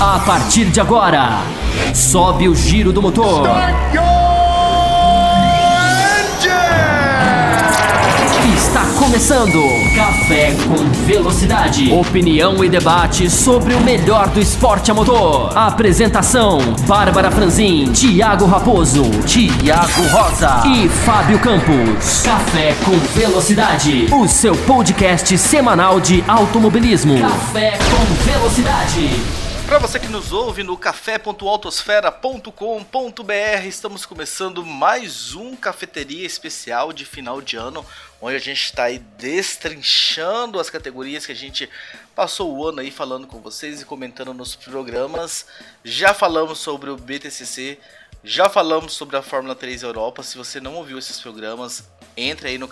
A partir de agora, sobe o giro do motor. Está começando Café com Velocidade. Opinião e debate sobre o melhor do esporte a motor. Apresentação: Bárbara Franzin, Thiago Raposo, Thiago Rosa e Fábio Campos. Café com Velocidade, o seu podcast semanal de automobilismo. Café com Velocidade. Para você que nos ouve no café.autosfera.com.br, estamos começando mais um cafeteria especial de final de ano, onde a gente está aí destrinchando as categorias que a gente passou o ano aí falando com vocês e comentando nos programas. Já falamos sobre o BTCC, já falamos sobre a Fórmula 3 Europa. Se você não ouviu esses programas, entre aí no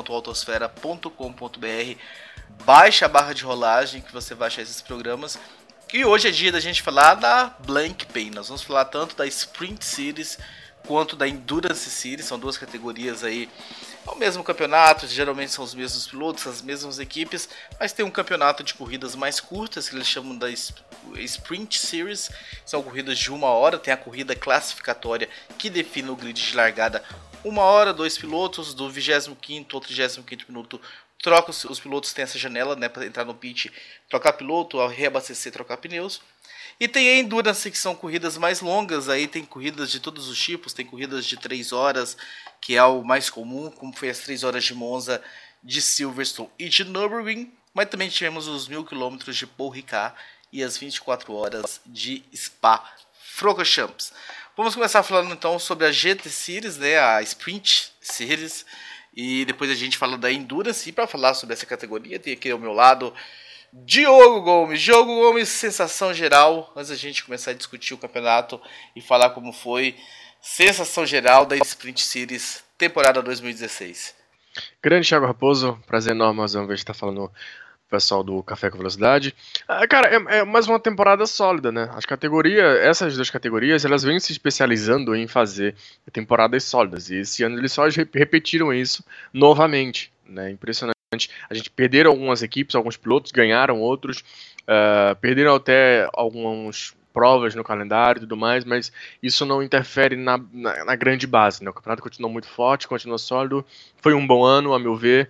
café.autosfera.com.br, baixe a barra de rolagem que você vai achar esses programas. E hoje é dia da gente falar da Blancpain. Nós vamos falar tanto da Sprint Series quanto da Endurance Series. São duas categorias aí, é o mesmo campeonato, geralmente são os mesmos pilotos, as mesmas equipes, mas tem um campeonato de corridas mais curtas, que eles chamam da Sprint Series. São corridas de 1 hora, tem a corrida classificatória que define o grid de largada. 1 hora, 2 pilotos, do 25º ao 35º minuto, troca os pilotos, tem essa janela, né, para entrar no pit, trocar piloto, reabastecer, trocar pneus. E tem a Endurance, que são corridas mais longas, aí tem corridas de todos os tipos, tem corridas de 3 horas, que é o mais comum, como foi as 3 horas de Monza, de Silverstone e de Nürburgring, mas também tivemos os 1000 km de Paul Ricard e as 24 horas de Spa-Francorchamps. Vamos começar falando então sobre a GT Series, né, a Sprint Series, e depois a gente fala da Endurance. E para falar sobre essa categoria, tem aqui ao meu lado Diogo Gomes. Diogo Gomes, sensação geral, antes da gente começar a discutir o campeonato e falar como foi, sensação geral da Sprint Series temporada 2016. Grande Thiago Raposo, prazer enorme mais uma vez estar falando pessoal do Café com Velocidade. Cara, é mais uma temporada sólida, né? Essas duas categorias, elas vêm se especializando em fazer temporadas sólidas, e esse ano eles só repetiram isso novamente, né? Impressionante. A gente perderam algumas equipes, alguns pilotos, ganharam outros, perderam até algumas provas no calendário e tudo mais, mas isso não interfere na grande base, né? O campeonato continua muito forte, continua sólido, foi um bom ano, a meu ver,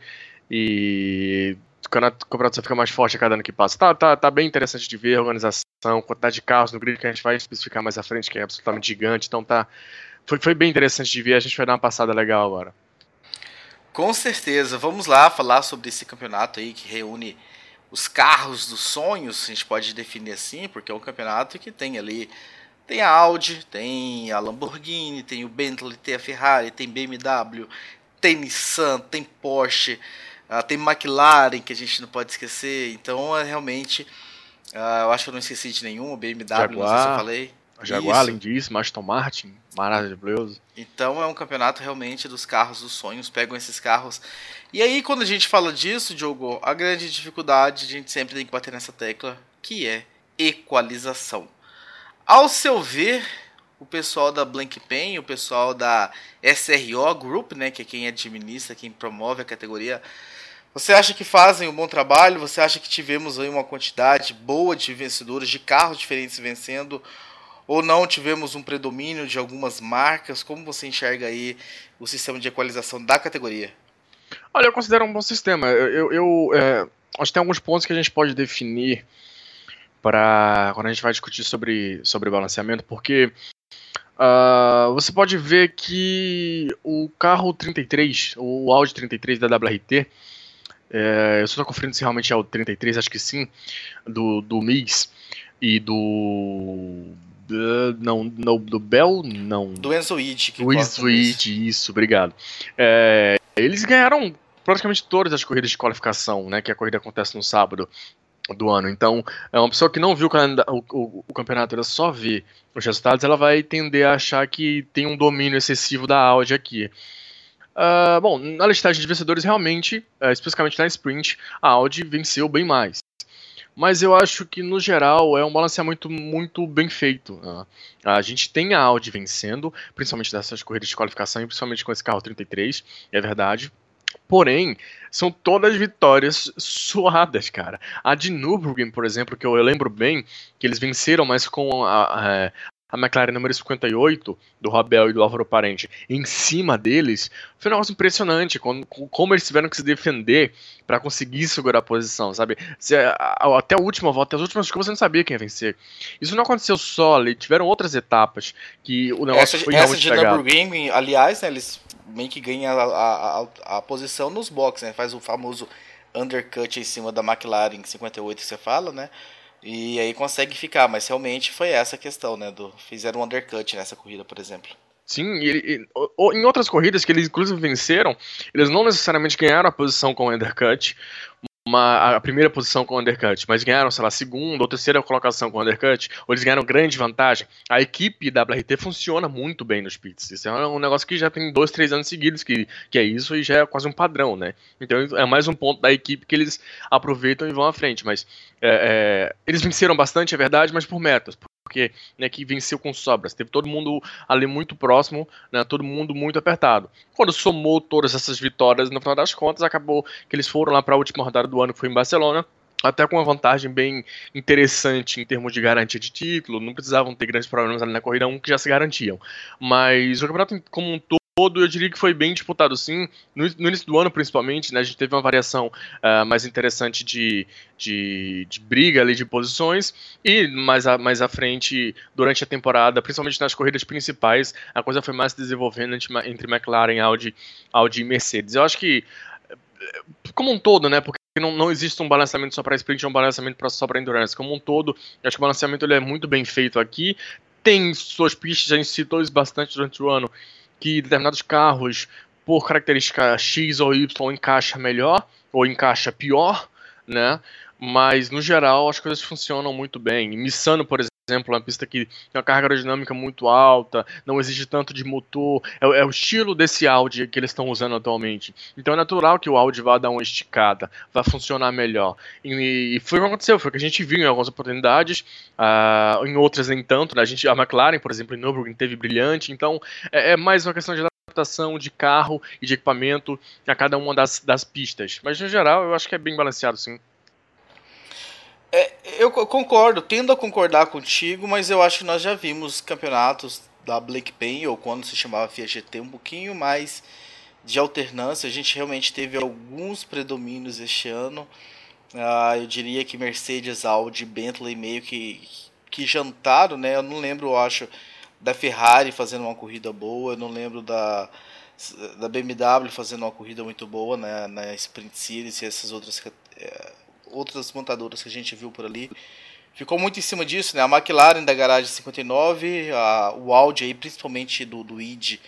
e o campeonato só fica mais forte a cada ano que passa. Tá bem interessante de ver a organização, quantidade de carros no grid, que a gente vai especificar mais à frente, que é absolutamente gigante. Então foi bem interessante de ver, a gente vai dar uma passada legal agora. Com certeza, vamos lá falar sobre esse campeonato aí que reúne os carros dos sonhos, a gente pode definir assim, porque é um campeonato que tem ali, tem a Audi, tem a Lamborghini, tem o Bentley, tem a Ferrari, tem BMW, tem Nissan, tem Porsche, tem McLaren, que a gente não pode esquecer. Então, realmente, eu acho que eu não esqueci de nenhum. O BMW, Jaguar, não sei se eu falei. Jaguar, lindíssimo, Aston Martin, maravilhoso. Então, é um campeonato realmente dos carros dos sonhos. Pegam esses carros. E aí, quando a gente fala disso, Diogo, a grande dificuldade, a gente sempre tem que bater nessa tecla, que é equalização. Ao seu ver, o pessoal da Blancpain, o pessoal da SRO Group, né, que é quem administra, quem promove a categoria, você acha que fazem um bom trabalho? Você acha que tivemos aí uma quantidade boa de vencedores, de carros diferentes vencendo? Ou não tivemos um predomínio de algumas marcas? Como você enxerga aí o sistema de equalização da categoria? Olha, eu considero um bom sistema. Acho que tem alguns pontos que a gente pode definir para quando a gente vai discutir sobre balanceamento, porque você pode ver que o carro 33, o Audi 33 da WRT, eu só estou conferindo se realmente é o 33, acho que sim, do MIS e do Bell, não. Do Enzo Witt. Do Enzo Witt, isso, obrigado. Eles ganharam praticamente todas as corridas de qualificação, né, que a corrida acontece no sábado do ano. Então, é uma pessoa que não viu o campeonato, ela só vê os resultados, ela vai tender a achar que tem um domínio excessivo da Audi aqui. Bom, na listagem de vencedores, realmente, especificamente na Sprint, a Audi venceu bem mais. Mas eu acho que, no geral, é um balanceamento muito bem feito. A gente tem a Audi vencendo, principalmente dessas corridas de qualificação, e principalmente com esse carro 33, é verdade. Porém, são todas vitórias suadas, cara. A de Nürburgring, por exemplo, que eu lembro bem, que eles venceram, mas com a McLaren número 58, do Rabel e do Álvaro Parente, em cima deles, foi um negócio impressionante, como eles tiveram que se defender para conseguir segurar a posição, sabe? Até a última volta, as últimas curvas, você não sabia quem ia vencer. Isso não aconteceu só ali, tiveram outras etapas que o negócio foi realmente pegado. Essa de Nürburgring, aliás, né, eles meio que ganham a posição nos boxes, né? Faz o famoso undercut em cima da McLaren 58 que você fala, né? E aí consegue ficar, mas realmente foi essa a questão, né? Fizeram um undercut nessa corrida, por exemplo. Sim, em outras corridas que eles inclusive venceram, eles não necessariamente ganharam a posição com o undercut, a primeira posição com o undercut, mas ganharam, sei lá, a segunda ou terceira colocação com o undercut, ou eles ganharam grande vantagem. A equipe da WRT funciona muito bem nos pits. Isso é um negócio que já tem 2, 3 anos seguidos que é isso e já é quase um padrão, né? Então é mais um ponto da equipe que eles aproveitam e vão à frente. Mas eles venceram bastante, é verdade, mas por metas. Porque que venceu com sobras, teve todo mundo ali muito próximo, né, todo mundo muito apertado. Quando somou todas essas vitórias, no final das contas, acabou que eles foram lá para a última rodada do ano, que foi em Barcelona, até com uma vantagem bem interessante em termos de garantia de título, não precisavam ter grandes problemas ali na corrida 1, que já se garantiam. Mas o campeonato como um todo, eu diria que foi bem disputado sim, no início do ano principalmente, né, a gente teve uma variação mais interessante de briga ali de posições, e mais à frente, durante a temporada, principalmente nas corridas principais, a coisa foi mais se desenvolvendo entre McLaren, Audi e Mercedes. Eu acho que, como um todo, né, porque não existe um balanceamento só para sprint, é um balanceamento só para endurance. Como um todo, eu acho que o balanceamento ele é muito bem feito aqui, tem suas pistas, a gente citou isso bastante durante o ano, que determinados carros, por característica X ou Y, encaixa melhor ou encaixa pior, né? Mas, no geral, as coisas funcionam muito bem. Missano, por exemplo, é uma pista que tem uma carga aerodinâmica muito alta, não exige tanto de motor, é o estilo desse Audi que eles estão usando atualmente. Então é natural que o Audi vá dar uma esticada, vá funcionar melhor. E foi o que aconteceu, foi o que a gente viu em algumas oportunidades, em outras nem tanto, né? A McLaren, por exemplo, em Nürburgring teve brilhante, então é mais uma questão de adaptação de carro e de equipamento a cada uma das pistas. Mas no geral eu acho que é bem balanceado, sim. Eu concordo, tendo a concordar contigo, mas eu acho que nós já vimos campeonatos da Blancpain, ou quando se chamava FIA GT, um pouquinho mais de alternância. A gente realmente teve alguns predomínios este ano. Eu diria que Mercedes, Audi e Bentley meio que jantaram, né? Eu não lembro, eu acho, da Ferrari fazendo uma corrida boa, eu não lembro da BMW fazendo uma corrida muito boa, né, na Sprint Series e essas outras montadoras que a gente viu por ali. Ficou muito em cima disso, né? A McLaren da garagem 59, o Audi aí, principalmente do Id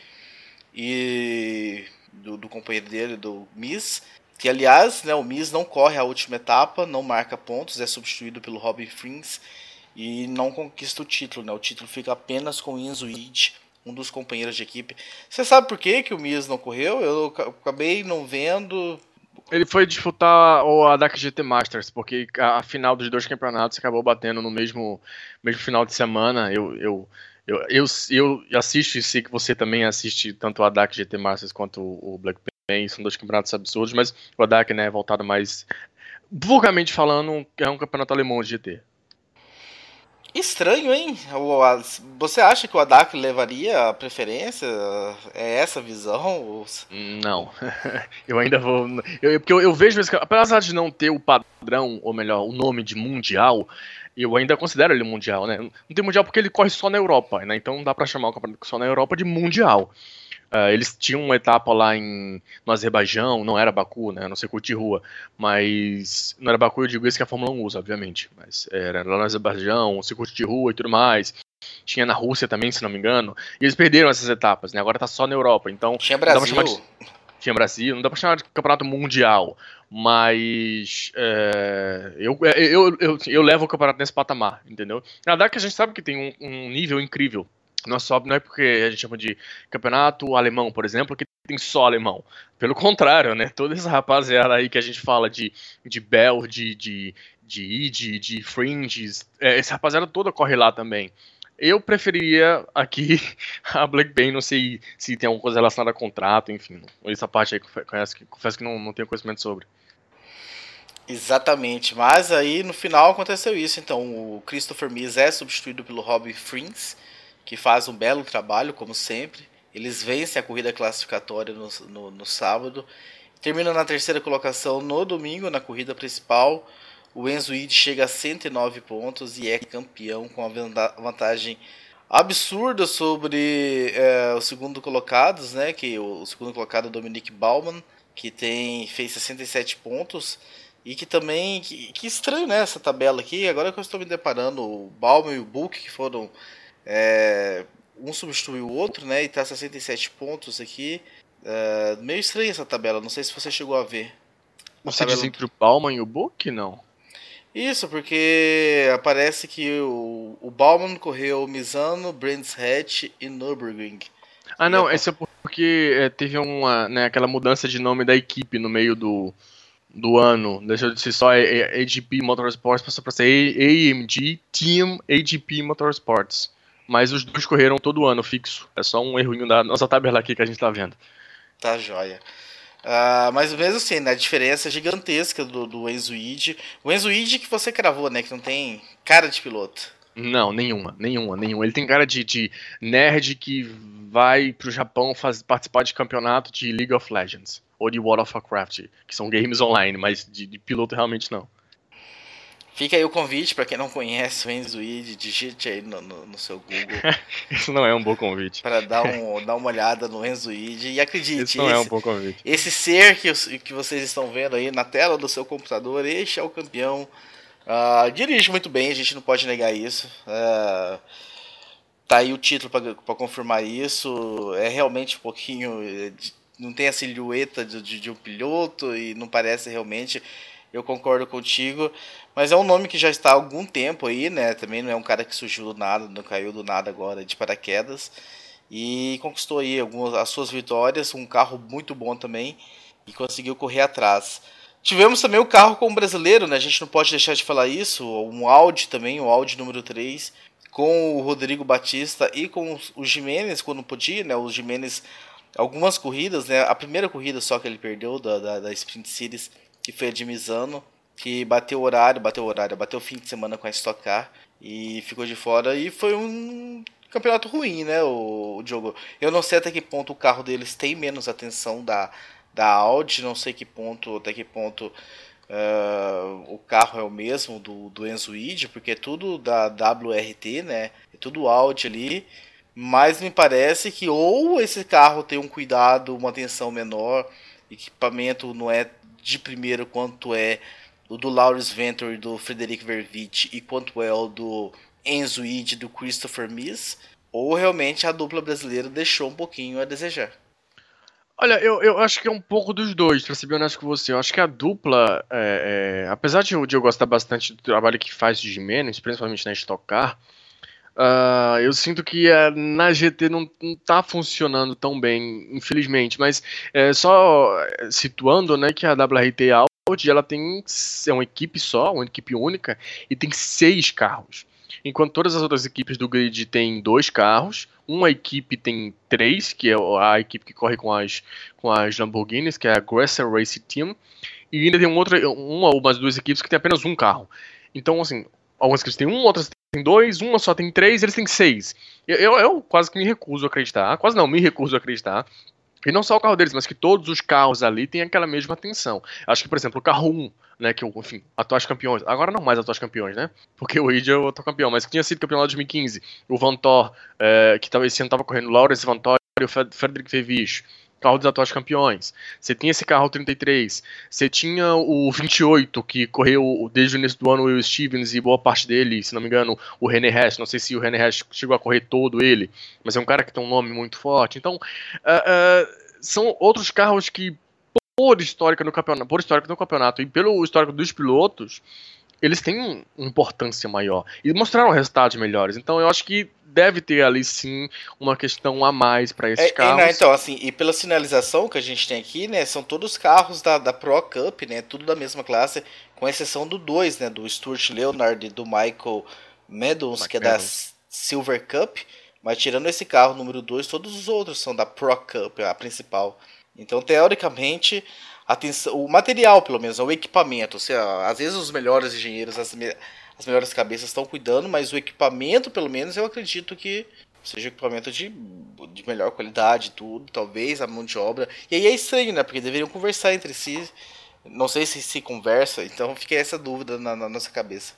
e do companheiro dele, do Miz, que aliás, né, o Miz não corre a última etapa, não marca pontos, é substituído pelo Robin Frins e não conquista o título, né? O título fica apenas com o Enzo Id, um dos companheiros de equipe. Você sabe por que o Miz não correu? Eu acabei não vendo. Ele foi disputar o ADAC GT Masters, porque a final dos dois campeonatos acabou batendo no mesmo final de semana. Eu assisto e sei que você também assiste tanto o ADAC GT Masters quanto o Blancpain, são dois campeonatos absurdos, mas o ADAC, né, é voltado mais, vulgarmente falando, é um campeonato alemão de GT. Estranho, hein? Você acha que o ADAC levaria a preferência? É essa a visão? Não. Eu ainda vou... Porque eu vejo isso, apesar de não ter o padrão, ou melhor, o nome de mundial, eu ainda considero ele mundial, né? Não tem mundial porque ele corre só na Europa, né? Então não dá pra chamar o campeonato só na Europa de mundial. Eles tinham uma etapa lá no Azerbaijão, não era Baku, né, no circuito de rua, mas não era Baku, eu digo isso que a Fórmula 1 usa, obviamente, mas era lá no Azerbaijão, circuito de rua e tudo mais, tinha na Rússia também, se não me engano, e eles perderam essas etapas, né, agora tá só na Europa, então... Tinha Brasil. Tinha Brasil, não dá pra chamar de campeonato mundial, mas eu levo o campeonato nesse patamar, entendeu? Na verdade que a gente sabe que tem um nível incrível. Não é porque a gente chama de campeonato alemão, por exemplo, que tem só alemão. Pelo contrário, né? Toda essa rapaziada aí que a gente fala de Bell, de Fringes, essa rapaziada toda corre lá também. Eu preferiria aqui a Blackbane, não sei se tem alguma coisa relacionada a contrato, enfim. Essa parte aí confesso que não tenho conhecimento sobre. Exatamente, mas aí no final aconteceu isso. Então o Christopher Miz é substituído pelo Robbie Frins, que faz um belo trabalho, como sempre. Eles vencem a corrida classificatória no sábado. Terminam na terceira colocação no domingo, na corrida principal. O Enzo Id chega a 109 pontos e é campeão com a vantagem absurda sobre os segundo colocados, né? Que o segundo colocado é o Dominic Baumann, que fez 67 pontos. E que também, que estranho, né, essa tabela aqui. Agora que eu estou me deparando, o Baumann e o Book, que foram, um substituiu o outro, né, e tá 67 pontos aqui. Meio estranha essa tabela, não sei se você chegou a ver. Você diz entre o Baumann e o Book, não? Isso, porque aparece que o Baumann correu Misano, Brands Hatch e Nürburgring. Ah, não, esse é porque teve aquela mudança de nome da equipe no meio do ano, deixou de ser só AGP Motorsports, passou para ser AMG Team AGP Motorsports. Mas os dois correram todo ano fixo. É só um errinho da nossa tabela aqui que a gente tá vendo. Tá joia. Mas mesmo assim, né, a diferença é gigantesca do Enzo Id. O Enzo Id que você cravou, né, que não tem cara de piloto. Não, nenhuma. Ele tem cara de nerd que vai pro Japão participar de campeonato de League of Legends ou de World of Warcraft, que são games online, mas de piloto realmente não. Fica aí o convite para quem não conhece o Enzo Id, digite aí no seu Google. Isso não é um bom convite. Para dar uma olhada no Enzo Id. E acredite, isso não é um bom convite. Esse ser que vocês estão vendo aí na tela do seu computador, este é o campeão. Dirige muito bem, a gente não pode negar isso. Tá aí o título para confirmar isso. É realmente um pouquinho. Não tem a silhueta de um piloto e não parece realmente. Eu concordo contigo. Mas é um nome que já está há algum tempo aí, né? Também não é um cara que surgiu do nada, não caiu do nada agora de paraquedas. E conquistou aí as suas vitórias, um carro muito bom também. E conseguiu correr atrás. Tivemos também o carro com o brasileiro, né? A gente não pode deixar de falar isso. Um Audi também, o Audi número 3, com o Rodrigo Batista e com o Jimenez, quando podia, né? O Jimenez, algumas corridas, né? A primeira corrida só que ele perdeu da Sprint Series, que foi a de Misano, que bateu o fim de semana com a Stock Car e ficou de fora. E foi um campeonato ruim, né, o Diogo? Eu não sei até que ponto o carro deles tem menos atenção da Audi, não sei até que ponto o carro é o mesmo do Enzo Id, porque é tudo da WRT, né? É tudo Audi ali. Mas me parece que ou esse carro tem um cuidado, uma atenção menor, equipamento não é de primeiro quanto é o do Laurens Venter e do Frederic Vervitte e quanto é o do Enzo Id e do Christopher Miz, ou realmente a dupla brasileira deixou um pouquinho a desejar. Olha, eu acho que é um pouco dos dois, pra ser bem honesto com você. Eu acho que a dupla, apesar de eu gostar bastante do trabalho que faz de Jimenez, principalmente na Stock Car, eu sinto que na GT não tá funcionando tão bem, infelizmente. Mas só situando, né, que a WRT Audi ela é uma equipe só, uma equipe única, e tem 6 carros. Enquanto todas as outras equipes do grid têm 2 carros, uma equipe tem 3, que é a equipe que corre com as Lamborghinis, que é a Grasser Race Team, e ainda tem uma ou mais 2 equipes que tem apenas um carro. Então, assim, algumas equipes têm 1, outras têm 2, uma só tem 3, eles têm 6. Eu quase que me recuso a acreditar, me recuso a acreditar, e não só o carro deles, mas que todos os carros ali têm aquela mesma atenção. Acho que, por exemplo, o carro 1, né, que, enfim, atuais campeões, agora não mais atuais campeões, né, porque o Id é o atual campeão, mas que tinha sido campeão lá de 2015, o Vantor, que esse ano estava correndo, o Laurens Vantor e o Frederic Verviche, carro dos atuais campeões. Você tinha esse carro 33, você tinha o 28, que correu desde o início do ano o Will Stevens e boa parte dele, se não me engano, o René Hash, não sei se o René Hash chegou a correr todo ele, mas é um cara que tem um nome muito forte. Então, são outros carros que, por histórico no campeonato e pelo histórico dos pilotos, eles têm uma importância maior e mostraram resultados melhores. Então eu acho que deve ter ali sim uma questão a mais para esses carros. Então, assim, e pela sinalização que a gente tem aqui, né, são todos carros da Pro Cup, né, tudo da mesma classe, com exceção do 2, né, do Stuart Leonard e do Michael Meadows, que é da Silver Cup, mas tirando esse carro número 2, todos os outros são da Pro Cup, a principal. Então, teoricamente, o material, pelo menos, o equipamento, ou seja, às vezes os melhores engenheiros, as melhores cabeças estão cuidando, mas o equipamento, pelo menos, eu acredito que seja equipamento de melhor qualidade, tudo, talvez, a mão de obra. E aí é estranho, né? Porque deveriam conversar entre si. Não sei se conversa, então fica essa dúvida na nossa cabeça.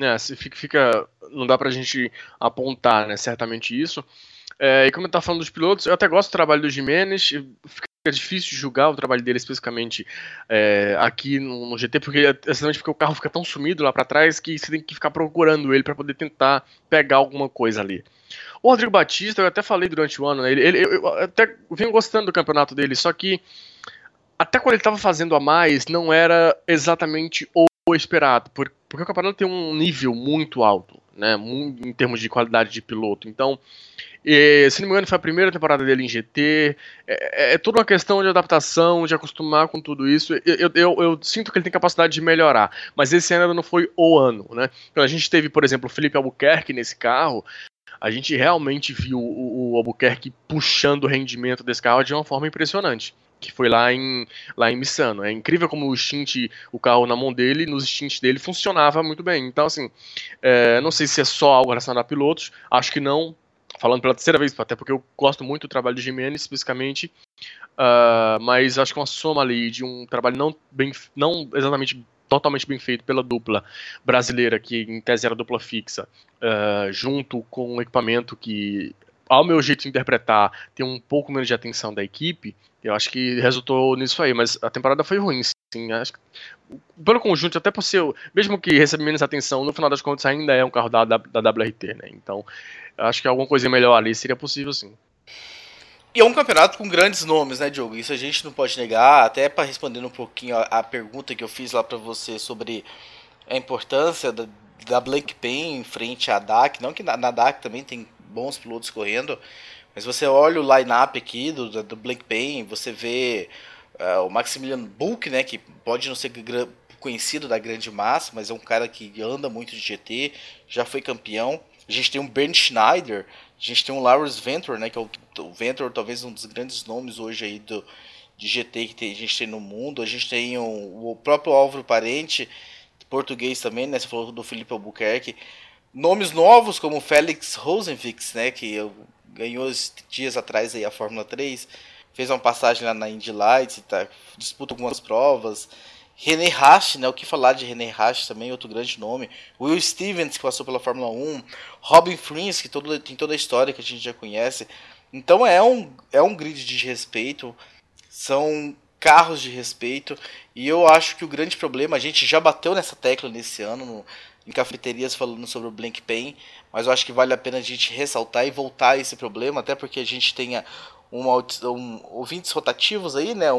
Não dá pra gente apontar, né, certamente isso. E como eu tava falando dos pilotos, eu até gosto do trabalho do Jimenez, fica difícil de julgar o trabalho dele especificamente aqui no GT, exatamente porque o carro fica tão sumido lá pra trás que você tem que ficar procurando ele pra poder tentar pegar alguma coisa ali. O Rodrigo Batista, eu até falei durante o ano, né, eu até venho gostando do campeonato dele, só que até quando ele estava fazendo a mais, não era exatamente o esperado, porque o campeonato tem um nível muito alto, né, em termos de qualidade de piloto. Então, se não me engano, foi a primeira temporada dele em GT. É toda uma questão de adaptação, de acostumar com tudo isso. Eu sinto que ele tem capacidade de melhorar, mas esse ano não foi o ano, né? Então, a gente teve, por exemplo, o Felipe Albuquerque nesse carro. A gente realmente viu o Albuquerque puxando o rendimento desse carro de uma forma impressionante, que foi lá em Misano. É incrível como o carro na mão dele, nos stints dele, funcionava muito bem. Então, assim, não sei se é só algo relacionado a pilotos, acho que não, falando pela terceira vez, até porque eu gosto muito do trabalho do Jimenez, especificamente, mas acho que é uma soma ali de um trabalho não exatamente totalmente bem feito pela dupla brasileira, que em tese era dupla fixa, junto com um equipamento que, ao meu jeito de interpretar, tem um pouco menos de atenção da equipe. Eu acho que resultou nisso aí, mas a temporada foi ruim, sim. Acho que, pelo conjunto, até por ser, mesmo que receba menos atenção, no final das contas ainda é um carro da WRT, né? Então, acho que alguma coisa melhor ali seria possível, sim. E é um campeonato com grandes nomes, né, Diogo? Isso a gente não pode negar. Até para responder um pouquinho a pergunta que eu fiz lá para você sobre a importância da Blancpain em frente à DAC. Não que na DAC também tem bons pilotos correndo, mas você olha o line-up aqui do Blancpain, você vê o Maximilian Bulk, né, que pode não ser conhecido da grande massa, mas é um cara que anda muito de GT, já foi campeão. A gente tem um Bernd Schneider, a gente tem um Lars Ventor, né, que é o Ventor, talvez um dos grandes nomes hoje aí de GT que a gente tem no mundo. A gente tem o próprio Álvaro Parente, português também, né, você falou do Felipe Albuquerque. Nomes novos como Felix Rosenfix, né, que ganhou dias atrás aí a Fórmula 3, fez uma passagem lá na Indy Lights, disputa algumas provas. René Rast, né? O que falar de René Rast também, outro grande nome. Will Stevens, que passou pela Fórmula 1. Robin Frins, que tem toda a história que a gente já conhece. Então é um grid de respeito. São carros de respeito. E eu acho que o grande problema, a gente já bateu nessa tecla nesse ano, em cafeterias falando sobre o Blancpain, mas eu acho que vale a pena a gente ressaltar e voltar a esse problema, até porque a gente tenha ouvintes rotativos aí, né?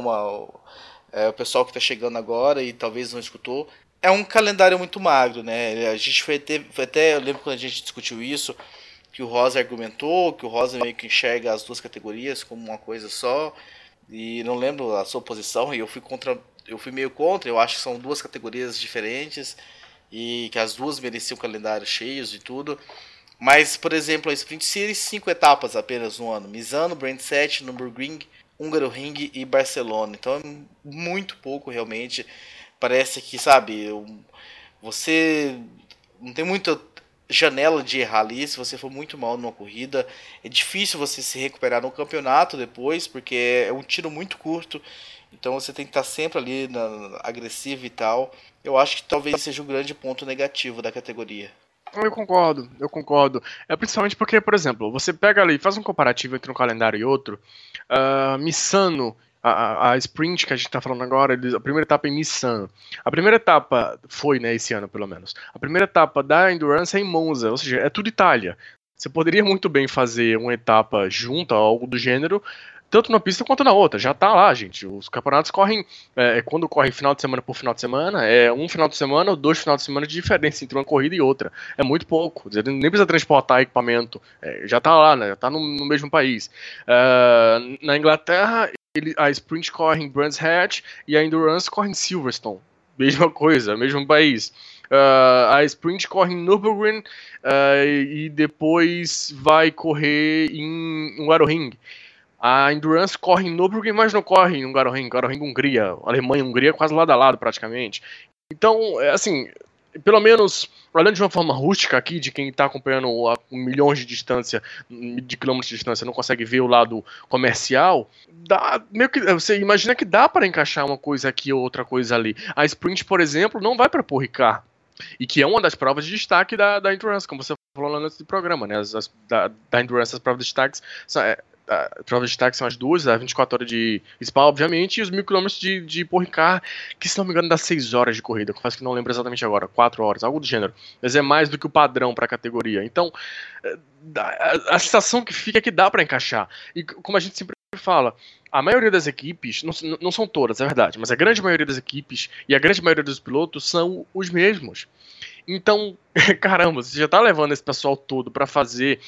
O pessoal que está chegando agora e talvez não escutou. É um calendário muito magro, né? A gente foi até eu lembro quando a gente discutiu isso, que o Rosa argumentou que o Rosa meio que enxerga as duas categorias como uma coisa só, e não lembro a sua posição, e eu fui meio contra. Eu acho que são duas categorias diferentes e que as duas mereciam calendários cheios e tudo. Mas, por exemplo, a Sprint Series, 5 etapas apenas no ano: Misano, Brand 7, Nürburgring, Hungaroring e Barcelona. Então é muito pouco realmente. Parece que, sabe, você não tem muita janela de errar ali. Se você for muito mal numa corrida, é difícil você se recuperar no campeonato depois, porque é um tiro muito curto. Então você tem que estar sempre ali agressivo e tal. Eu acho que talvez seja um grande ponto negativo da categoria. Eu concordo. Principalmente porque, por exemplo, você pega ali, faz um comparativo entre um calendário e outro. Misano, a sprint que a gente tá falando agora, a primeira etapa em Misano. A primeira etapa foi, né, esse ano pelo menos. A primeira etapa da Endurance é em Monza, ou seja, é tudo Itália. Você poderia muito bem fazer uma etapa junta, algo do gênero, tanto na pista quanto na outra. Já tá lá, gente. Os campeonatos correm, quando correm final de semana por final de semana, é um final de semana ou 2 finais de semana de diferença entre uma corrida e outra. É muito pouco. Nem precisa transportar equipamento. Já tá lá, né? Já tá no mesmo país. Na Inglaterra, a Sprint corre em Brands Hatch e a Endurance corre em Silverstone. Mesma coisa, mesmo país. A Sprint corre em Nürburgring e depois vai correr em Hungaroring. A Endurance corre em Nürburgring, mas não corre em Hungaroring. Hungaroring, Hungria. Alemanha e Hungria quase lado a lado, praticamente. Então, assim, pelo menos, olhando de uma forma rústica aqui, de quem está acompanhando a milhões de distância, de quilômetros de distância, não consegue ver o lado comercial, dá, meio que, você imagina que dá para encaixar uma coisa aqui ou outra coisa ali. A Sprint, por exemplo, não vai para Paul Ricard, e que é uma das provas de destaque da Endurance, como você falou lá nesse programa, né? Da Endurance, as provas de destaque provas de destaque são as duas, a 24 horas de Spa, obviamente, e os 1000 km de Paul Ricard, que se não me engano dá 6 horas de corrida, confesso que não lembro exatamente agora, 4 horas, algo do gênero, mas é mais do que o padrão para a categoria. Então, a sensação que fica é que dá para encaixar, e como a gente sempre fala, a maioria das equipes, não são todas, é verdade, mas a grande maioria das equipes e a grande maioria dos pilotos são os mesmos. Então, caramba, você já tá levando esse pessoal todo para fazer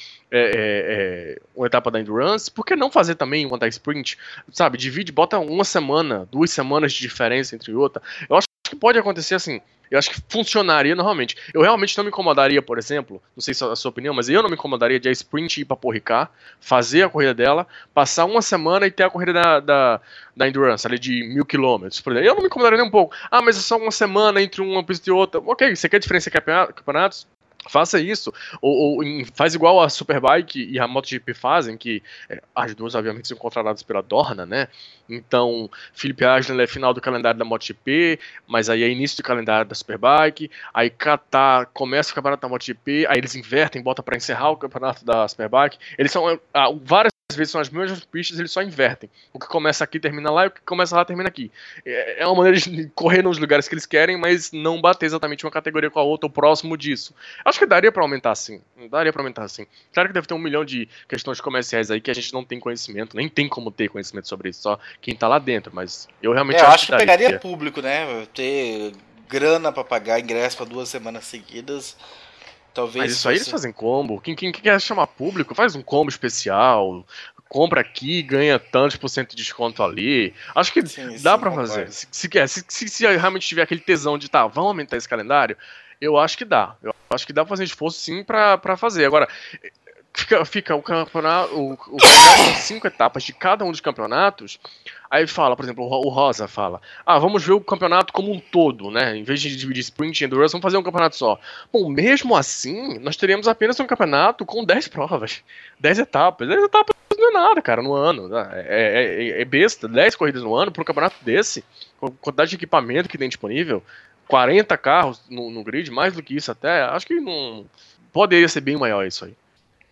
uma etapa da Endurance, por que não fazer também uma da Sprint? Sabe, divide, bota uma semana, 2 semanas de diferença entre outra. Eu acho que pode acontecer assim. Eu acho que funcionaria normalmente. Eu realmente não me incomodaria, por exemplo, não sei se é a sua opinião, mas eu não me incomodaria de a Sprint ir pra Paul Ricard, fazer a corrida dela, passar uma semana e ter a corrida da Endurance, ali de 1000 km, por exemplo. Eu não me incomodaria nem um pouco. Ah, mas é só uma semana entre uma pista e outra. Ok, você quer diferença em campeonatos? Faça isso, ou faz igual a Superbike e a MotoGP fazem, que as duas obviamente são controladas pela Dorna, né? Então, Felipe Aslan é final do calendário da MotoGP, mas aí é início do calendário da Superbike, aí Qatar começa o campeonato da MotoGP, aí eles invertem, botam para encerrar o campeonato da Superbike. Eles são várias vezes são as mesmas pistas, eles só invertem. O que começa aqui termina lá e o que começa lá termina aqui. É uma maneira de correr nos lugares que eles querem, mas não bater exatamente uma categoria com a outra ou próximo disso. Acho que daria pra aumentar sim. Claro que deve ter 1 milhão de questões comerciais aí que a gente não tem conhecimento, nem tem como ter conhecimento sobre isso, só quem tá lá dentro, mas eu realmente acho que pegaria público, né? Ter grana pra pagar ingresso pra 2 semanas seguidas. Talvez. Mas isso aí eles fazem combo. Quem quer chamar público, faz um combo especial. Compra aqui, ganha tantos por cento de desconto ali. Acho que dá pra fazer. Se realmente tiver aquele tesão de vamos aumentar esse calendário, eu acho que dá. Eu acho que dá pra fazer esforço sim pra fazer. Agora, fica o campeonato. O campeonato são 5 etapas de cada um dos campeonatos. Aí fala, por exemplo, o Rosa fala: vamos ver o campeonato como um todo, né? Em vez de dividir sprint e endurance, vamos fazer um campeonato só. Bom, mesmo assim, nós teríamos apenas um campeonato com 10 provas, 10 etapas. 10 etapas não é nada, cara, no ano. É besta, 10 corridas no ano para um campeonato desse, com a quantidade de equipamento que tem disponível, 40 carros no grid, mais do que isso até, acho que não poderia ser bem maior isso aí.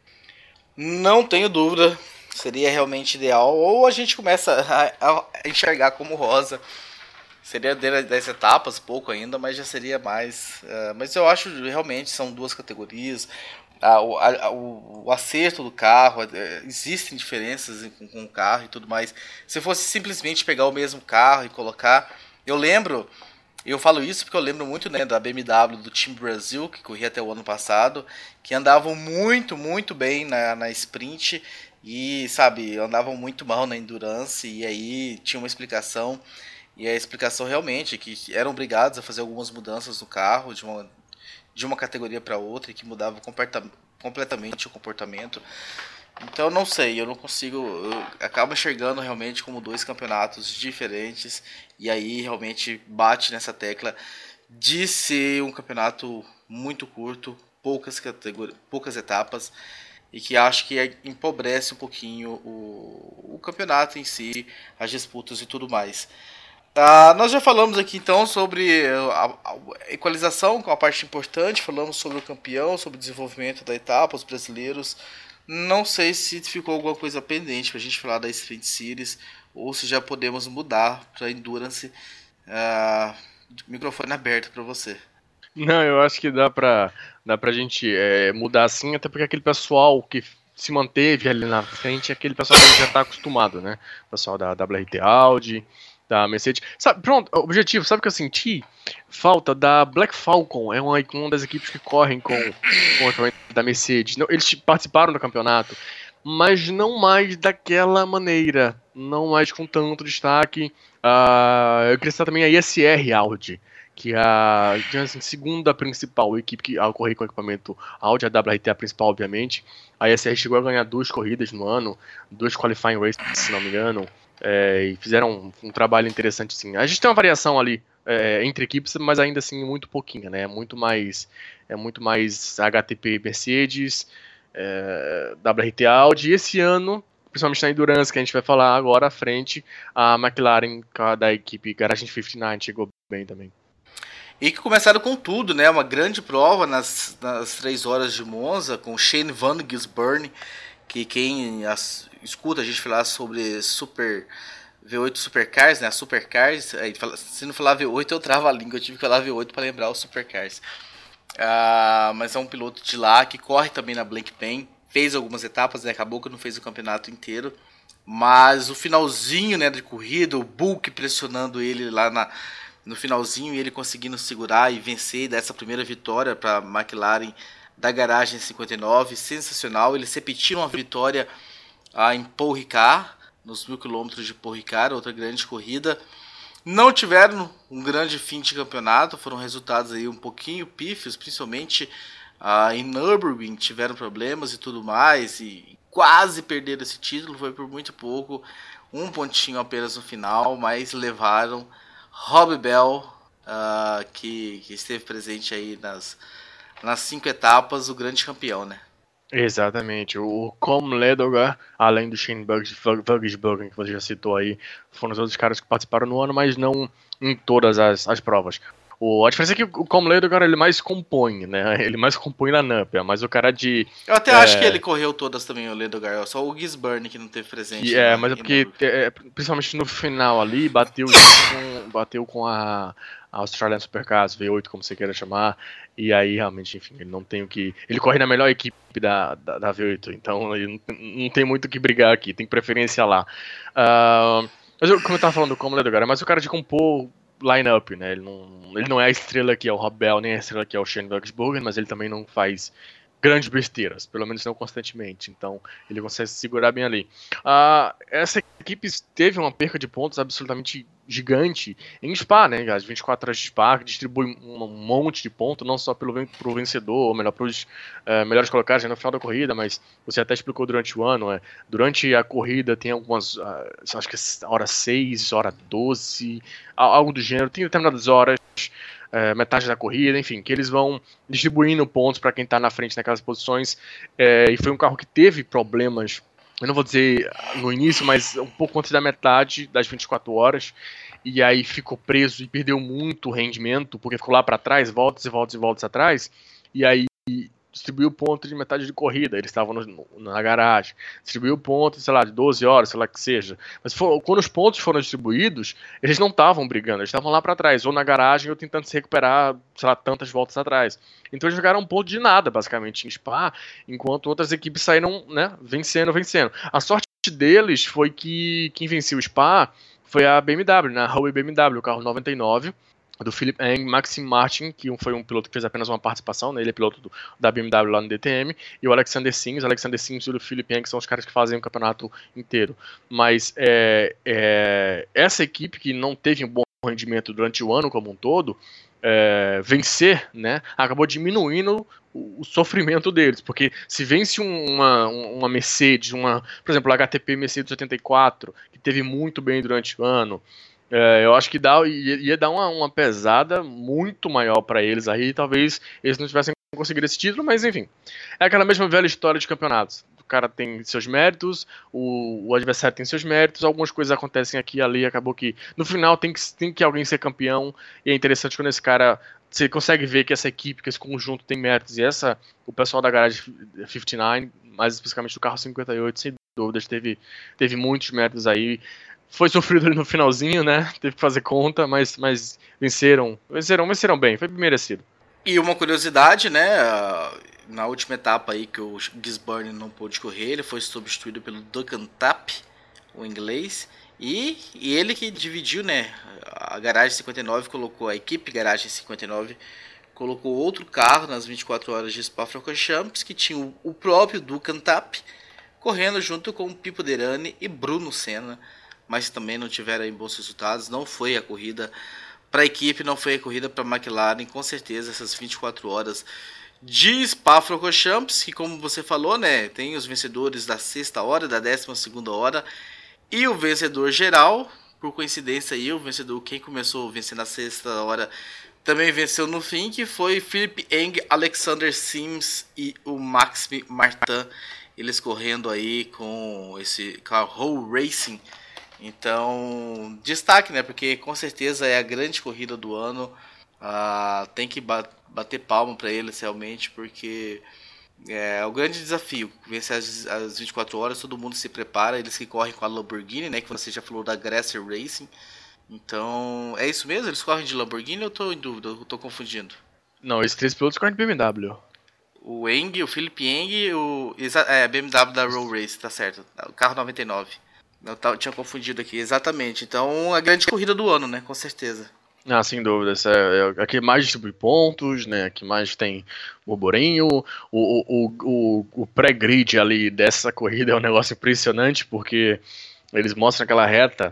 Não tenho dúvida. Seria realmente ideal. Ou a gente começa a enxergar como Rosa. Seria 10 etapas, pouco ainda, mas já seria mais. Mas eu acho realmente são 2 categorias. O acerto do carro, existem diferenças com o carro e tudo mais. Se fosse simplesmente pegar o mesmo carro e colocar. Eu falo isso porque eu lembro muito, né, da BMW do Team Brasil, que corria até o ano passado, que andavam muito, muito bem na sprint. E, sabe, andavam muito mal na Endurance, e aí tinha uma explicação, e a explicação realmente é que eram obrigados a fazer algumas mudanças no carro, de uma categoria para outra, e que mudava completamente o comportamento. Então, não sei, eu não consigo, eu acabo enxergando realmente como 2 campeonatos diferentes, e aí realmente bate nessa tecla de ser um campeonato muito curto, poucas etapas, e que acho que empobrece um pouquinho o campeonato em si, as disputas e tudo mais. Nós já falamos aqui então sobre a equalização, que é uma parte importante, falamos sobre o campeão, sobre o desenvolvimento da etapa, os brasileiros. Não sei se ficou alguma coisa pendente para a gente falar da Sprint Series, ou se já podemos mudar para Endurance. Microfone aberto para você. Não, eu acho que dá pra gente mudar assim, até porque aquele pessoal que se manteve ali na frente é aquele pessoal que já tá acostumado, né? O pessoal da WRT Audi, da Mercedes. Sabe, pronto, objetivo, sabe o que eu senti? Falta da Black Falcon, é uma das equipes que correm com a da Mercedes. Não, eles participaram do campeonato, mas não mais daquela maneira, não mais com tanto destaque. Eu queria citar também a ISR Audi, que a, digamos assim, segunda principal equipe a correr com equipamento Audi, a WRT a principal, obviamente. A SR chegou a ganhar 2 corridas no ano, 2 qualifying races, se não me engano, e fizeram um trabalho interessante, sim. A gente tem uma variação ali entre equipes, mas ainda assim muito pouquinha, né? É muito mais HTP Mercedes, WRT Audi, e esse ano, principalmente na Endurance, que a gente vai falar agora à frente, a McLaren da equipe Garage 59 chegou bem também. E que começaram com tudo, né? Uma grande prova nas 3 horas de Monza, com Shane Van Gisbergen, que quem escuta a gente falar sobre V8 Supercars, né? Supercars, aí se não falar V8 eu travo a língua, eu tive que falar V8 para lembrar os Supercars. Mas é um piloto de lá que corre também na Blancpain, fez algumas etapas, né? Acabou que não fez o campeonato inteiro, mas o finalzinho, né, de corrida, o Bulk pressionando ele lá no finalzinho e ele conseguindo segurar e vencer e dar essa primeira vitória para a McLaren da garagem 59, sensacional. Eles repetiram a vitória em Paul Ricard, nos 1000 km de Paul Ricard, outra grande corrida. Não tiveram um grande fim de campeonato, foram resultados aí um pouquinho pífios, principalmente em Nürburgring tiveram problemas e tudo mais, e quase perderam esse título, foi por muito pouco, um pontinho apenas no final, mas levaram Rob Bell, que esteve presente aí nas 5 etapas, o grande campeão, né? Exatamente, o Com Ledogar, além do Shane Gisbergen, que você já citou aí, foram os outros caras que participaram no ano, mas não em todas as provas. A diferença é que o Com Ledogar ele mais compõe, né? Ele mais compõe na Namp, mas o cara de... Eu até acho que ele correu todas também, o Ledogar, só o Gisbergen que não teve presente. Mas é porque, principalmente no final ali, bateu com a Australian Supercars, V8, como você queira chamar, e aí realmente, enfim, ele não tem o que... Ele corre na melhor equipe da V8, então ele não tem muito o que brigar aqui, tem preferência lá. Mas como eu tava falando do Com Ledogar, mas o cara de compor line-up, né? Ele não é a estrela que é o Rob Bell, nem a estrela que é o Shane Gisbergen, mas ele também não faz grandes besteiras, pelo menos não constantemente, então ele consegue se segurar bem ali. Essa equipe teve uma perca de pontos absolutamente gigante em Spa, né? As 24 horas de Spa, que distribui um monte de pontos, não só pro vencedor, ou melhor, pros melhores colocados no final da corrida, mas você até explicou durante o ano, durante a corrida tem algumas, acho que hora 6, hora 12, algo do gênero, tem determinadas horas, metade da corrida, enfim, que eles vão distribuindo pontos para quem está na frente naquelas posições, e foi um carro que teve problemas, eu não vou dizer no início, mas um pouco antes da metade das 24 horas, e aí ficou preso e perdeu muito rendimento, porque ficou lá para trás, voltas e voltas e voltas atrás, e aí distribuiu ponto de metade de corrida, eles estavam na garagem, distribuiu ponto, sei lá, de 12 horas, sei lá que seja, mas quando os pontos foram distribuídos, eles não estavam brigando, eles estavam lá para trás, ou na garagem, ou tentando se recuperar, sei lá, tantas voltas atrás. Então eles jogaram um ponto de nada, basicamente, em Spa, enquanto outras equipes saíram, né, vencendo. A sorte deles foi que quem venceu o Spa foi a BMW, né, a Howie BMW, o carro 99, do Philip Eng, Maxim Martin, que foi um piloto que fez apenas uma participação, né? Ele é piloto da BMW lá no DTM, e o Alexander Sims e o Philip Eng são os caras que fazem o campeonato inteiro. Mas essa equipe que não teve um bom rendimento durante o ano como um todo, vencer, né, acabou diminuindo o sofrimento deles, porque se vence uma Mercedes, por exemplo, a HTP Mercedes 84, que teve muito bem durante o ano, eu acho que ia dar uma pesada muito maior para eles aí, talvez eles não tivessem conseguido esse título, mas enfim, é aquela mesma velha história de campeonatos. O cara tem seus méritos, o adversário tem seus méritos, algumas coisas acontecem aqui e ali, acabou que no final tem que alguém ser campeão, e é interessante quando esse cara, você consegue ver que essa equipe, que esse conjunto tem méritos, e o pessoal da Garage 59, mais especificamente do carro 58, sem dúvidas, teve muitos méritos aí. Foi sofrido ali no finalzinho, né? Teve que fazer conta, mas venceram bem, foi bem merecido. E uma curiosidade, né? Na última etapa aí que o Gisbergen não pôde correr, ele foi substituído pelo Duncan Tapp, o inglês, e ele que dividiu, né? A Garagem 59 colocou, a equipe Garagem 59 colocou outro carro nas 24 horas de Spa-Francorchamps, que tinha o próprio Duncan Tapp correndo junto com o Pipo Derani e Bruno Senna, mas também não tiveram bons resultados, não foi a corrida para a equipe, não foi a corrida para a McLaren, com certeza, essas 24 horas de Spa-Francorchamps, que como você falou, né, tem os vencedores da 6ª hora, da 12ª hora, e o vencedor geral, por coincidência aí, o vencedor, quem começou a vencer na 6ª hora, também venceu no fim, que foi Philippe Eng, Alexander Sims e o Max Martin, eles correndo aí com a Whole Racing. Então, destaque, né? Porque com certeza é a grande corrida do ano. Tem que bater palma para eles realmente, porque é o grande desafio. Vencer as 24 horas, todo mundo se prepara. Eles que correm com a Lamborghini, né? Que você já falou da Grasser Racing. Então, é isso mesmo? Eles correm de Lamborghini ou eu tô em dúvida? Eu tô confundindo? Não, esses 3 pilotos correm de BMW. O Eng, o Philippe Eng e a BMW da Roll Race, tá certo. O carro 99. Eu tinha confundido aqui, exatamente. Então, a grande corrida do ano, né? Com certeza. Sem dúvida. É a que mais distribui pontos, né? A que mais tem burburinho. O pré-grid ali dessa corrida é um negócio impressionante, porque eles mostram aquela reta.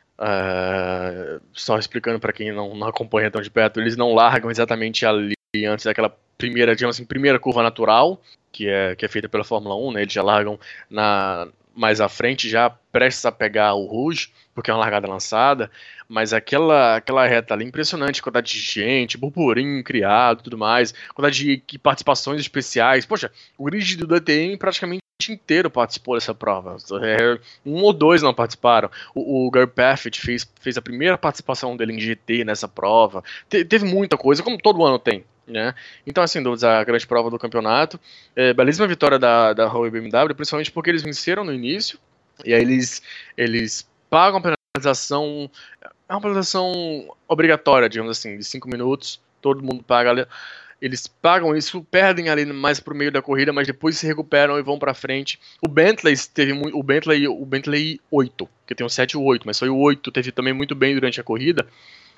Só explicando para quem não acompanha tão de perto, eles não largam exatamente ali antes daquela primeira, digamos assim, primeira curva natural, que é feita pela Fórmula 1, né? Eles já largam mais à frente, já prestes a pegar o Rouge, porque é uma largada lançada, mas aquela reta ali, impressionante, quantidade de gente, burburinho criado, tudo mais, quantidade de participações especiais. Poxa, o grid do DTM praticamente inteiro participou dessa prova. 1 ou 2 não participaram. O Gary Paffett fez a primeira participação dele em GT nessa prova. Teve muita coisa, como todo ano tem, né? Então, assim, a grande prova do campeonato. Belíssima vitória da Howe BMW, principalmente porque eles venceram no início, e aí eles pagam a penalização. É uma penalização obrigatória, digamos assim, de 5 minutos. Todo mundo paga. Eles pagam isso, perdem ali mais pro meio da corrida, mas depois se recuperam e vão pra frente. O Bentley teve o Bentley 8, que tem um 7 e o 8, mas foi o 8, teve também muito bem durante a corrida,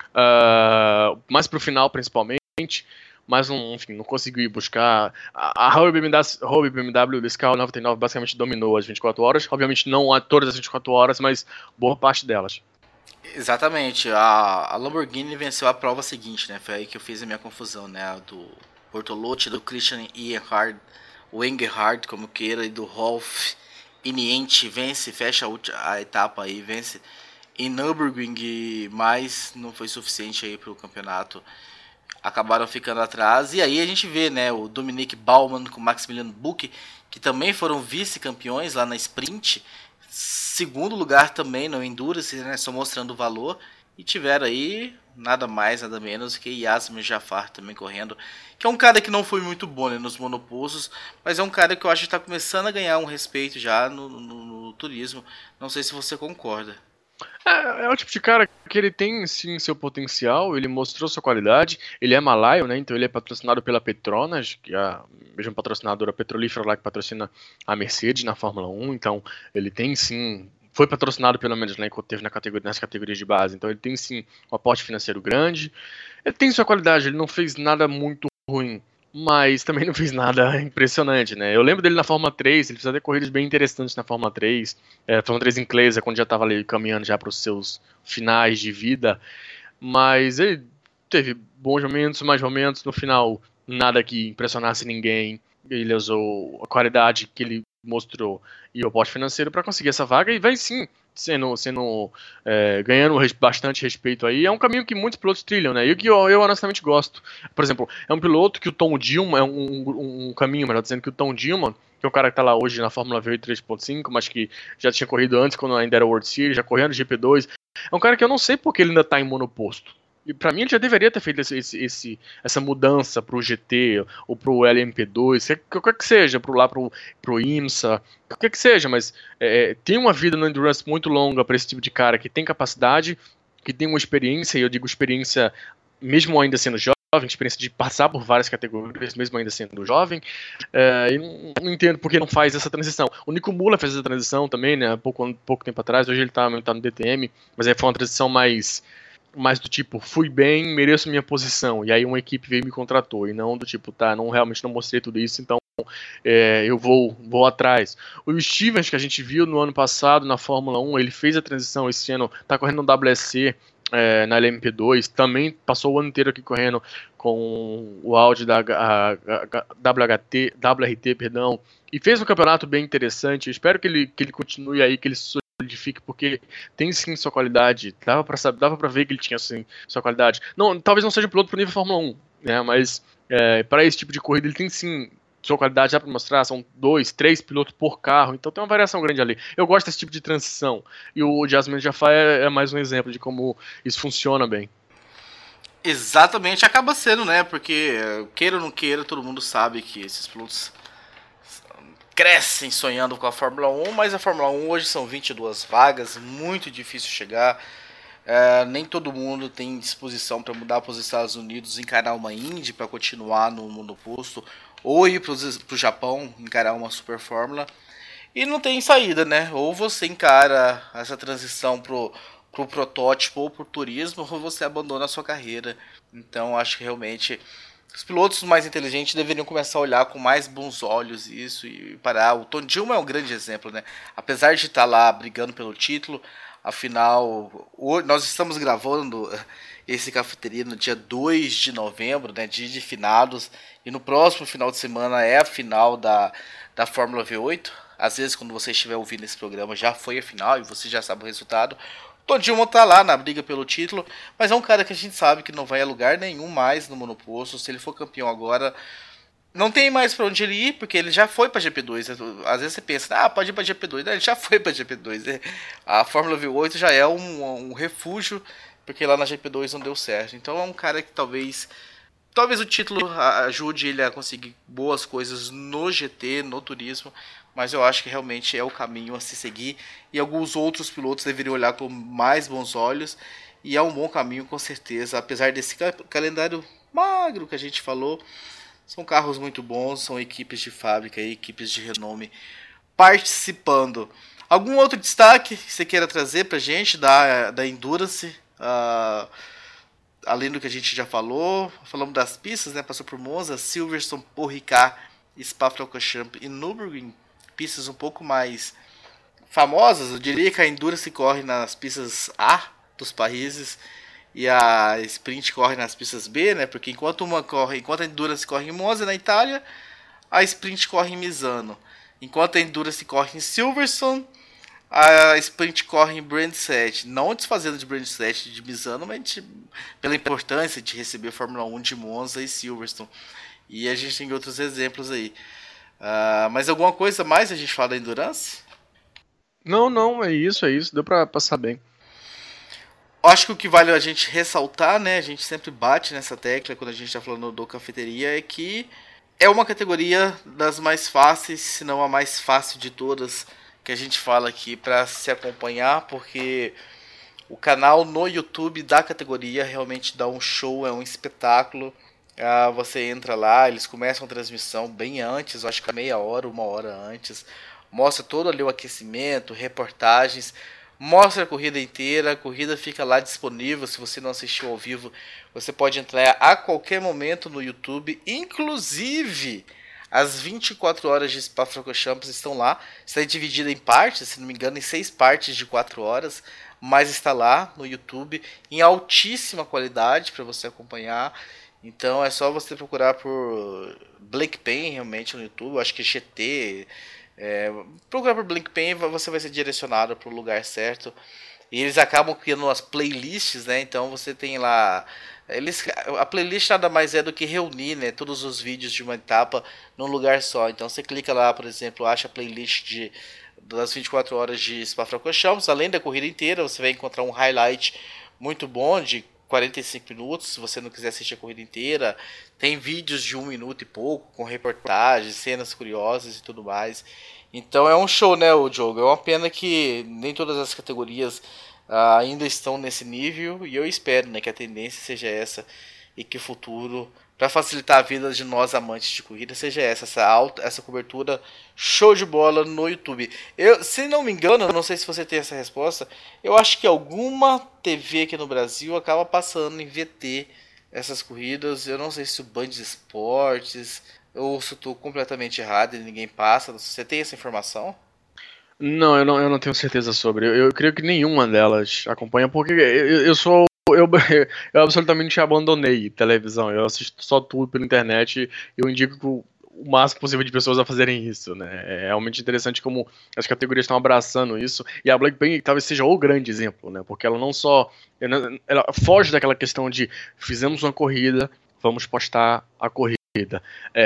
mais pro final principalmente, mas enfim, não conseguiu ir buscar. A Howe BMW desse carro 99 basicamente dominou as 24 horas, obviamente não a todas as 24 horas, mas boa parte delas. Exatamente, a Lamborghini venceu a prova seguinte, né? Foi aí que eu fiz a minha confusão, né? A do Bortolotti, do Christian Ehrhard, o Engelhard, como queira, e do Rolf Iniente fecha a etapa aí, vence em Nürburgring, mas não foi suficiente aí para o campeonato. Acabaram ficando atrás, e aí a gente vê, né, o Dominic Baumann com o Maximilian Buch, que também foram vice-campeões lá na Sprint, segundo lugar também no Endurance, né, só mostrando o valor, e tiveram aí nada mais, nada menos que Yasmin Jafar também correndo, que é um cara que não foi muito bom, né, nos monopolsos, mas é um cara que eu acho que está começando a ganhar um respeito já no turismo. Não sei se você concorda. É o tipo de cara que ele tem sim seu potencial, ele mostrou sua qualidade, ele é malaio, né? Então ele é patrocinado pela Petronas, que é a mesma patrocinadora petrolífera lá que patrocina a Mercedes na Fórmula 1, então ele tem sim, foi patrocinado pelo menos, né, enquanto teve nas categorias de base, então ele tem sim um aporte financeiro grande, ele tem sua qualidade, ele não fez nada muito ruim, mas também não fez nada impressionante, né? Eu lembro dele na Fórmula 3, ele fez até corridas bem interessantes na Fórmula 3, Fórmula 3 inglesa, quando já estava ali caminhando já para os seus finais de vida, mas ele teve bons momentos, mais momentos, no final nada que impressionasse ninguém, ele usou a qualidade que ele mostrou e o aporte financeiro para conseguir essa vaga, e vai sim ganhando bastante respeito aí. É um caminho que muitos pilotos trilham, né? E que eu honestamente gosto. Por exemplo, é um piloto que o Tom Dillman, um caminho, melhor dizendo, que o Tom Dillman, que é um cara que tá lá hoje na Fórmula V 3.5, mas que já tinha corrido antes, quando ainda era World Series, já correndo GP2. É um cara que eu não sei porque ele ainda tá em monoposto. E pra mim ele já deveria ter feito essa mudança pro GT ou pro LMP2, qualquer que seja, pro IMSA, qualquer que seja, mas tem uma vida no Endurance muito longa para esse tipo de cara que tem capacidade, que tem uma experiência, e eu digo experiência mesmo ainda sendo jovem, experiência de passar por várias categorias, mesmo ainda sendo jovem, e não entendo por que não faz essa transição. O Nico Müller fez essa transição também, né, pouco tempo atrás, hoje ele tá no DTM, mas aí foi uma transição mais do tipo, fui bem, mereço minha posição, e aí uma equipe veio e me contratou, e não do tipo, realmente não mostrei tudo isso, então eu vou atrás. O Stevens, que a gente viu no ano passado na Fórmula 1, ele fez a transição esse ano, tá correndo no WSC, na LMP2, também passou o ano inteiro aqui correndo com o Audi da WRT, perdão, e fez um campeonato bem interessante. Espero que ele continue aí, que ele se solidifique, porque tem sim sua qualidade, dava pra ver que ele tinha sim sua qualidade. Não, talvez não seja um piloto pro nível Fórmula 1, né, mas para esse tipo de corrida ele tem sim sua qualidade, já para mostrar, são 2, 3 pilotos por carro, então tem uma variação grande ali. Eu gosto desse tipo de transição, e o Jasmine Jafar é mais um exemplo de como isso funciona bem. Exatamente, acaba sendo, né? Porque, queira ou não queira, todo mundo sabe que esses pilotos crescem sonhando com a Fórmula 1, mas a Fórmula 1 hoje são 22 vagas, muito difícil chegar. Nem todo mundo tem disposição para mudar para os Estados Unidos, encarar uma Indy para continuar no posto, ou ir para o Japão, encarar uma Super Fórmula. E não tem saída, né? Ou você encara essa transição pro protótipo ou pro turismo, ou você abandona a sua carreira. Então acho que realmente os pilotos mais inteligentes deveriam começar a olhar com mais bons olhos isso e parar. O Tony Gilman é um grande exemplo, né? Apesar de estar lá brigando pelo título, afinal, nós estamos gravando esse Cafeteria no dia 2 de novembro, né? Dia de finados, e no próximo final de semana é a final da Fórmula V8. Às vezes, quando você estiver ouvindo esse programa, já foi a final e você já sabe o resultado. Todo Gilman tá lá na briga pelo título, mas é um cara que a gente sabe que não vai a lugar nenhum mais no monoposto. Se ele for campeão agora, não tem mais pra onde ele ir, porque ele já foi pra GP2. Às vezes você pensa, pode ir pra GP2. Não, ele já foi pra GP2. A Fórmula V8 já é um refúgio, porque lá na GP2 não deu certo. Então é um cara que talvez o título ajude ele a conseguir boas coisas no GT, no turismo, mas eu acho que realmente é o caminho a se seguir, e alguns outros pilotos deveriam olhar com mais bons olhos, e é um bom caminho com certeza, apesar desse calendário magro que a gente falou. São carros muito bons, são equipes de fábrica e equipes de renome participando. Algum outro destaque que você queira trazer pra gente da Endurance? Além do que a gente já falou, falamos das pistas, né? Passou por Monza, Silverstone, Paul Ricard, Spa-Francorchamps e Nürburgring, pistas um pouco mais famosas. Eu diria que a Endurance corre nas pistas A dos países e a Sprint corre nas pistas B, né? Porque enquanto a Endurance corre em Monza, na Itália, a Sprint corre em Misano. Enquanto a Endurance corre em Silverstone, a Sprint corre em Brandset, não desfazendo de Brandset de Misano, mas pela importância de receber a Fórmula 1 de Monza e Silverstone. E a gente tem outros exemplos aí. Mas alguma coisa mais a gente fala da Endurance? Não, é isso, deu pra passar bem. Acho que o que vale a gente ressaltar, né, a gente sempre bate nessa tecla quando a gente está falando do Cafeteria, é que é uma categoria das mais fáceis, se não a mais fácil de todas, que a gente fala aqui para se acompanhar, porque o canal no YouTube da categoria realmente dá um show, é um espetáculo. Você entra lá, eles começam a transmissão bem antes, acho que meia hora, uma hora antes, mostra todo ali o aquecimento, reportagens, mostra a corrida inteira, a corrida fica lá disponível. Se você não assistiu ao vivo, você pode entrar a qualquer momento no YouTube, inclusive as 24 horas de Spa-Francorchamps estão lá. Está dividida em partes, se não me engano, em 6 partes de 4 horas, mas está lá no YouTube em altíssima qualidade para você acompanhar. Então é só você procurar por Blancpain realmente no YouTube, eu acho que GT. Procurar por Blancpain, você vai ser direcionado para o lugar certo. E eles acabam criando as playlists, né? Então você tem lá. A playlist nada mais é do que reunir, né, todos os vídeos de uma etapa num lugar só. Então você clica lá, por exemplo, acha a playlist das 24 horas de Spa-Francorchamps. Além da corrida inteira, você vai encontrar um highlight muito bom de 45 minutos, se você não quiser assistir a corrida inteira. Tem vídeos de 1 minuto e pouco, com reportagens, cenas curiosas e tudo mais. Então é um show, né, o jogo. É uma pena que nem todas as categorias ainda estão nesse nível, e eu espero, né, que a tendência seja essa, e que o futuro, para facilitar a vida de nós amantes de corrida, seja essa cobertura show de bola no YouTube. Se não me engano, eu não sei se você tem essa resposta, eu acho que alguma TV aqui no Brasil acaba passando em VT essas corridas. Eu não sei se o Band Esportes, ou se eu estou completamente errado e ninguém passa. Você tem essa informação? Não, eu não tenho certeza sobre. Eu creio que nenhuma delas acompanha, porque eu sou eu absolutamente abandonei televisão. Eu assisto só tudo pela internet e eu indico o máximo possível de pessoas a fazerem isso, né? É realmente interessante como as categorias estão abraçando isso. E a Blackpink talvez seja o grande exemplo, né? Porque ela não só... Ela foge daquela questão de fizemos uma corrida, vamos postar a corrida.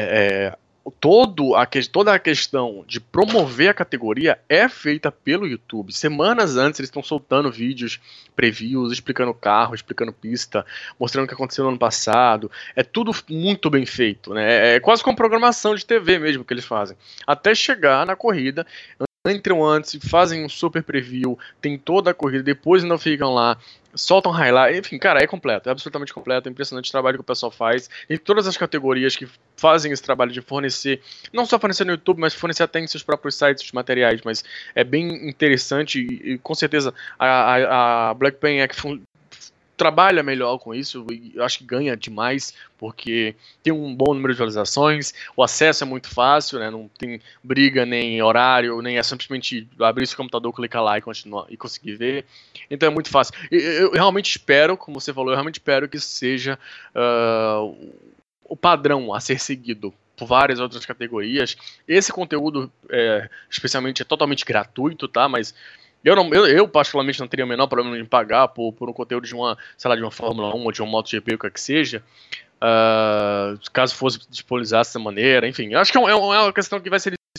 Toda a questão de promover a categoria é feita pelo YouTube. Semanas antes eles estão soltando vídeos, previews, explicando carro, explicando pista, mostrando o que aconteceu no ano passado. É tudo muito bem feito, né? É quase como programação de TV mesmo que eles fazem. Até chegar na corrida, entram antes, fazem um super preview, tem toda a corrida, depois ainda ficam lá, soltam highlight, enfim, cara, é completo, é absolutamente completo, é impressionante o trabalho que o pessoal faz, em todas as categorias que fazem esse trabalho de fornecer, não só fornecer no YouTube, mas fornecer até em seus próprios sites os materiais, mas é bem interessante e com certeza a Blackpink é que trabalha melhor com isso, e eu acho que ganha demais, porque tem um bom número de visualizações, o acesso é muito fácil, né, não tem briga nem horário, nem é simplesmente abrir esse computador, clicar lá e continuar e conseguir ver, então é muito fácil. Eu realmente espero, como você falou, eu realmente espero que seja o padrão a ser seguido por várias outras categorias. Esse conteúdo, especialmente, é totalmente gratuito, tá, mas eu particularmente não teria o menor problema em pagar por um conteúdo de uma, sei lá, de uma Fórmula 1 ou de um MotoGP, o que seja, caso fosse disponibilizar dessa maneira, enfim. Eu acho que é uma questão que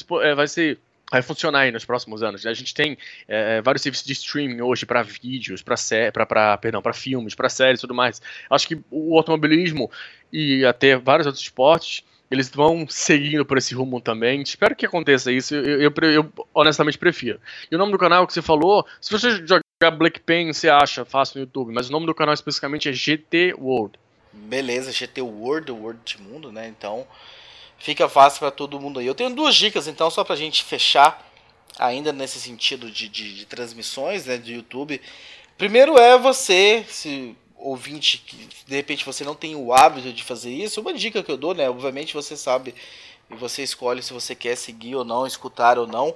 vai funcionar aí nos próximos anos. A gente tem vários serviços de streaming hoje para vídeos, para filmes, para séries e tudo mais. Acho que o automobilismo e até vários outros esportes, eles vão seguindo por esse rumo também. Espero que aconteça isso. Eu honestamente prefiro. E o nome do canal que você falou, se você jogar Blackpink, você acha fácil no YouTube, mas o nome do canal especificamente é GT World. Beleza, GT World, o World de mundo, né? Então fica fácil para todo mundo aí. Eu tenho duas dicas, então, só pra gente fechar ainda nesse sentido de transmissões, né, do YouTube. Primeiro é você, se ouvinte, que de repente você não tem o hábito de fazer isso, uma dica que eu dou, né? Obviamente você sabe e você escolhe se você quer seguir ou não, escutar ou não,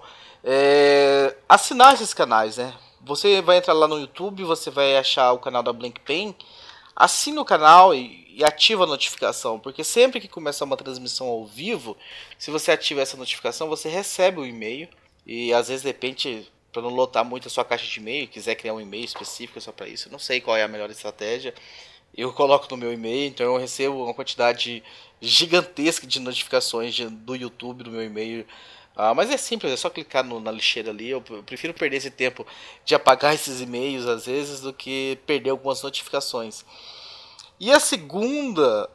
assinar esses canais, né? Você vai entrar lá no YouTube, você vai achar o canal da Blackpink, assina o canal e ativa a notificação, porque sempre que começar uma transmissão ao vivo, se você ativa essa notificação, você recebe o e-mail, e às vezes de repente, para não lotar muito a sua caixa de e-mail, quiser criar um e-mail específico só para isso, eu não sei qual é a melhor estratégia, eu coloco no meu e-mail, então eu recebo uma quantidade gigantesca de notificações do YouTube no meu e-mail. Mas é simples, é só clicar na lixeira ali. Eu prefiro perder esse tempo de apagar esses e-mails às vezes do que perder algumas notificações. E a segunda,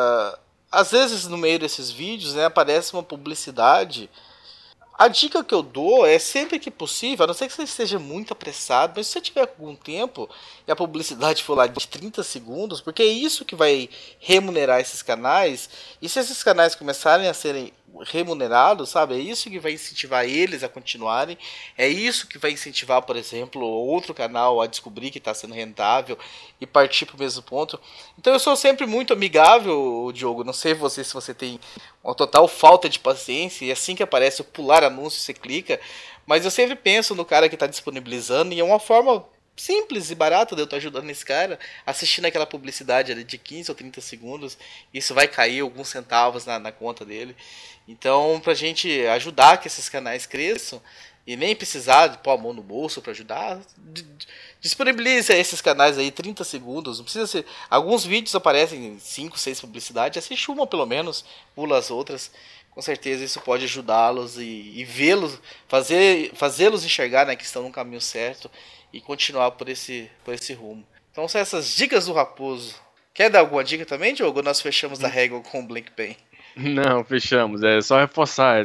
às vezes no meio desses vídeos, né, aparece uma publicidade. A dica que eu dou é sempre que possível, a não ser que você esteja muito apressado, mas se você tiver algum tempo e a publicidade for lá de 30 segundos, porque é isso que vai remunerar esses canais, e se esses canais começarem a serem remunerados, sabe, é isso que vai incentivar eles a continuarem, é isso que vai incentivar, por exemplo, outro canal a descobrir que está sendo rentável e partir para o mesmo ponto. Então eu sou sempre muito amigável, Diogo, não sei você se você tem uma total falta de paciência e assim que aparece o pular anúncio você clica, mas eu sempre penso no cara que está disponibilizando e é uma forma simples e barata de eu estar ajudando esse cara assistindo aquela publicidade ali de 15 ou 30 segundos, isso vai cair alguns centavos na conta dele. Então, pra gente ajudar que esses canais cresçam e nem precisar de pôr a mão no bolso para ajudar, disponibilize esses canais aí 30 segundos, não precisa ser, alguns vídeos aparecem 5, 6 publicidades, assiste uma pelo menos, pula as outras. Com certeza isso pode ajudá-los e vê-los, fazê-los enxergar, né, que estão no caminho certo e continuar por esse rumo. Então são essas dicas do Raposo. Quer dar alguma dica também, Diogo? Nós fechamos a régua com o Blackpink. Não, fechamos. É só reforçar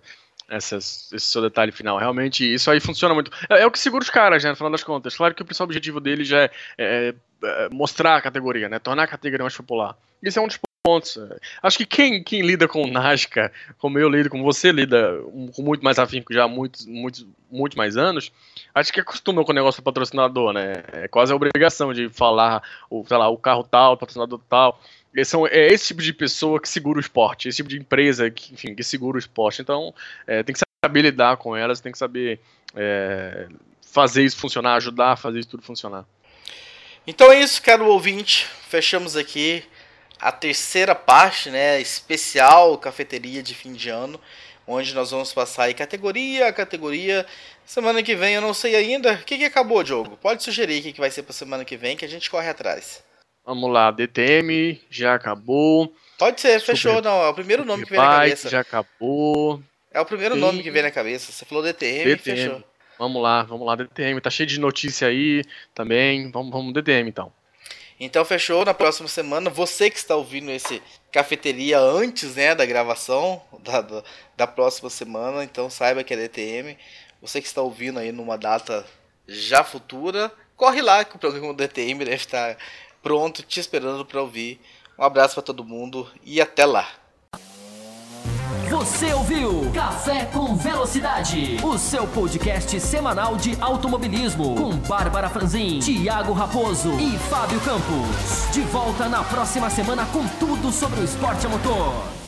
esse seu detalhe final. Realmente, isso aí funciona muito. É o que segura os caras, né, no final das contas. Claro que o principal objetivo dele já é mostrar a categoria, né, tornar a categoria mais popular. Isso é um dos pontos. Acho que quem lida com NASCAR, como eu lido, como você lida, com muito mais afinco já há muitos mais anos, acho que acostuma com o negócio do patrocinador, né? É quase a obrigação de falar, o carro tal, o patrocinador tal. É esse tipo de pessoa que segura o esporte, esse tipo de empresa que segura o esporte. Então, tem que saber lidar com elas, tem que saber fazer isso funcionar, ajudar a fazer isso tudo funcionar. Então é isso, caro ouvinte. Fechamos aqui a terceira parte, né, especial cafeteria de fim de ano, onde nós vamos passar aí categoria a categoria. Semana que vem eu não sei ainda. O que acabou, Diogo? Pode sugerir o que vai ser para semana que vem, que a gente corre atrás. Vamos lá, DTM, já acabou. Pode ser, fechou. Não, é o primeiro nome que vem na cabeça. Já acabou. É o primeiro nome que vem na cabeça. Você falou DTM, fechou. Vamos lá, DTM. Tá cheio de notícia aí também. Vamos DTM então. Então fechou, na próxima semana. Você que está ouvindo esse cafeteria antes, né, da gravação da próxima semana, então saiba que é DTM. Você que está ouvindo aí numa data já futura, corre lá que o programa do DTM deve estar pronto, te esperando para ouvir. Um abraço para todo mundo e até lá. Você ouviu Café com Velocidade, o seu podcast semanal de automobilismo, com Bárbara Franzin, Thiago Raposo e Fábio Campos. De volta na próxima semana com tudo sobre o esporte a motor.